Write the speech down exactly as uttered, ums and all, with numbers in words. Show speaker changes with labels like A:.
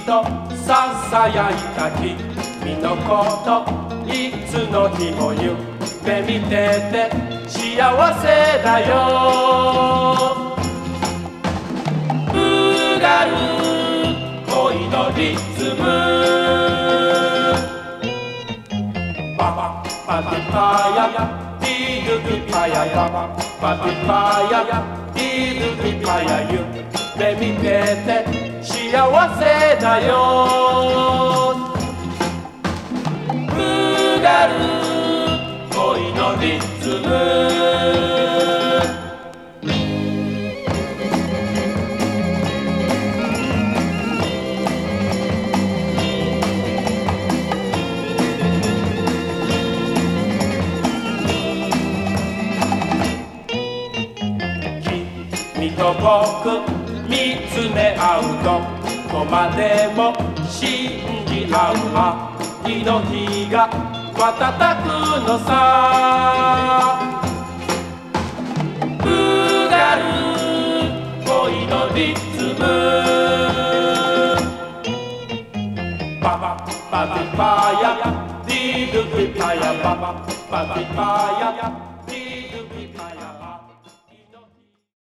A: とささやいた君のこといつの日も夢見てて幸せだよ。うがる恋のリズムパパパピパヤピルピパヤパパパピパヤピルピパヤ夢見てて幸せだよ。うがる恋のリズム君と僕見つめ合うとここまでも信じ合う秋の日が瞬くのさ。うがる恋のリズムパパパピパヤリルピパヤパパパピパヤ